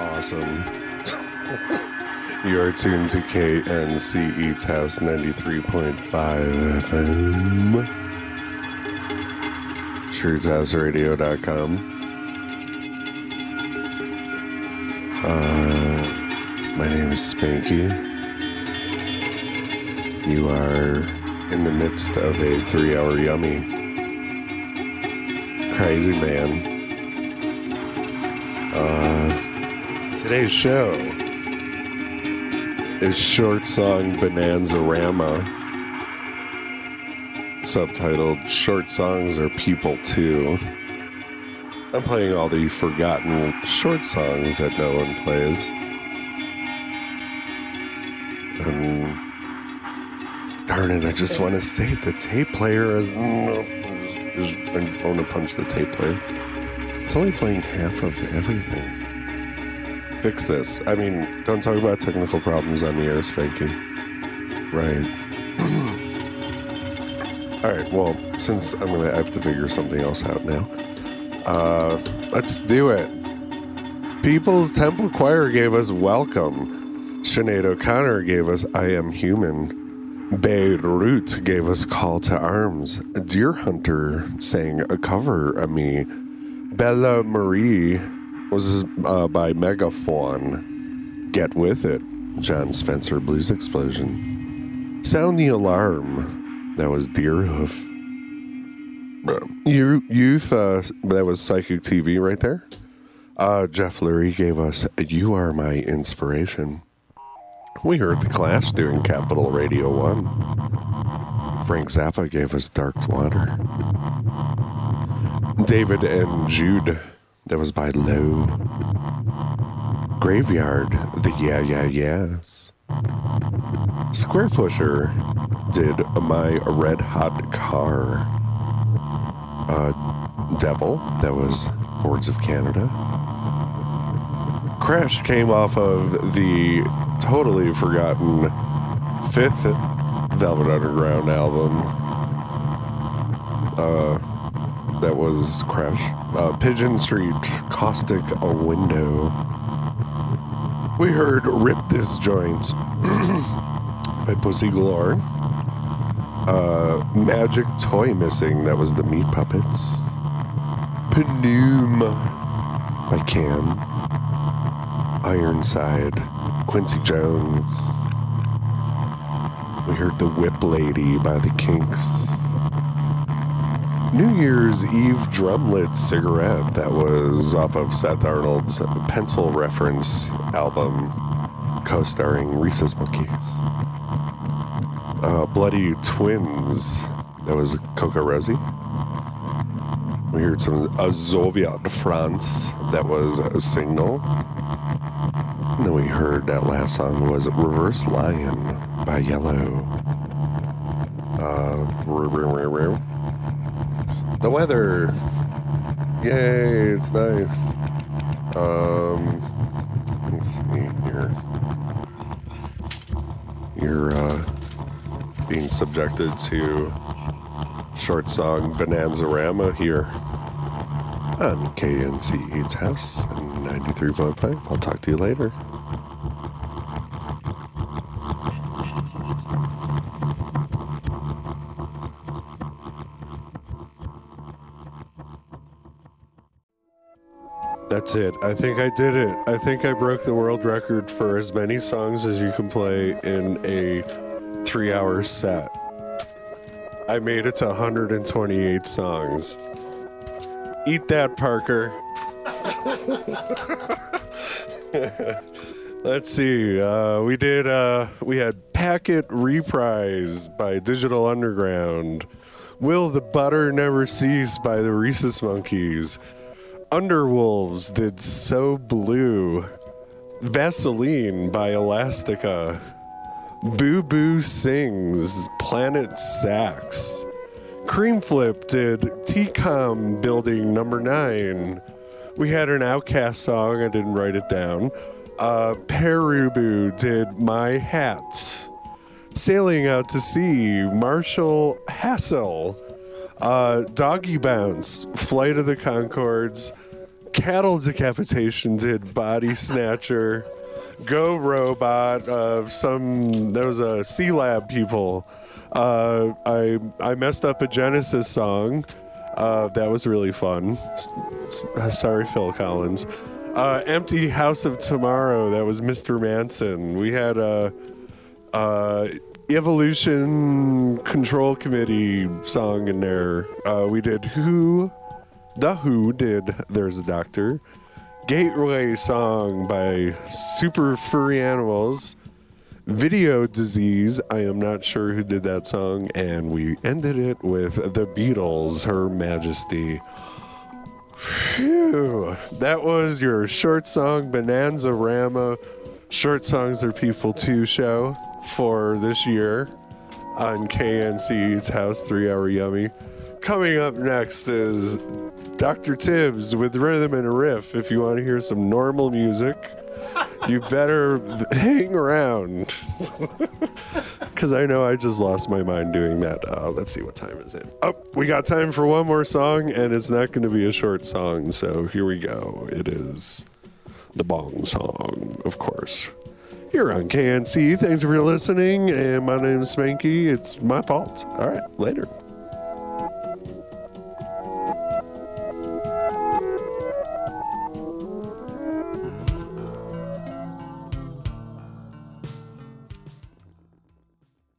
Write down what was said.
Awesome. You are tuned to KNCE Taos 93.5 FM. TrueTaosRadio.com. My name is Spanky. You are in the midst of a 3-hour yummy. Crazy man. Today's show is Short Song Bonanza-rama, subtitled Short Songs Are People Too. I'm playing all the forgotten short songs that no one plays. And darn it, I just want to say the tape player is... I want to punch the tape player. It's only playing half of everything. Fix this. I mean, don't talk about technical problems on the air, Spanky. Right. Alright, well, since I have to figure something else out now. Let's do it. People's Temple Choir gave us Welcome. Sinead O'Connor gave us I Am Human. Beirut gave us Call to Arms. Deer Hunter sang a cover of me. Bella Marie was by Megaphone. Get With It. John Spencer Blues Explosion. Sound the Alarm. That was Deerhoof. Youth, that was Psychic TV right there. Jeff Lurie gave us You Are My Inspiration. We heard The Clash doing Capital Radio 1. Frank Zappa gave us Dark Water. David and Jude, that was by Low. Graveyard, the Yeah Yeah Yeahs. Square Pusher did My Red Hot Car. Devil, that was Boards of Canada. Crash came off of the totally forgotten 5th Velvet Underground album. That was Crash. Pigeon Street, Caustic A Window. We heard Rip This Joint by Pussy Galore. Magic Toy Missing, that was the Meat Puppets. Pneum by Cam. Ironside, Quincy Jones. We heard The Whip Lady by the Kinks. New Year's Eve Drumlit Cigarette, that was off of Seth Arnold's Pencil Reference album, co-starring Rhesus Monkeys. Bloody Twins, that was Coca Rosie. We heard some Azovia de France, that was a Signal. And then we heard that last song was Reverse Lion by Yellow. The weather. Yay, it's nice. Let's see here. You're being subjected to short song Bonanza-rama here on KNCE Taos 93.5. I'll talk to you later. That's it. I think I did it. I think I broke the world record for as many songs as you can play in a 3-hour set. I made it to 128 songs. Eat that, Parker. Let's see. We had Packet Reprise by Digital Underground. Will the Butter Never Cease by the Rhesus Monkeys. Underwolves did So Blue. Vaseline by Elastica. Boo Boo Sings, Planet Sax. Cream Flip did T-Com Building Number 9. We had an Outcast song, I didn't write it down. Perubu did My Hat. Sailing Out to Sea, Marshall Hassel. Doggy Bounce, Flight of the Conchords. Cattle Decapitation did Body Snatcher. Go Robot. There was a C-Lab people. I messed up a Genesis song. That was really fun. Sorry, Phil Collins. Empty House of Tomorrow. That was Mr. Manson. We had Evolution Control Committee song in there. We did The Who did There's a Doctor. Gateway song by Super Furry Animals. Video Disease, I am not sure who did that song, and we ended it with The Beatles, Her Majesty. Phew. That was your short song Bonanza Rama Short Songs Are People 2 show for this year on KNC Eats House 3 Hour Yummy. Coming up next is Dr. Tibbs with Rhythm and a Riff. If you want to hear some normal music, you better hang around. Because I know I just lost my mind doing that. Let's see, what time is it? Oh, we got time for one more song, and it's not going to be a short song. So here we go. It is the Bong Song, of course. Here on KNC. Thanks for listening. And my name is Spanky. It's my fault. All right, later.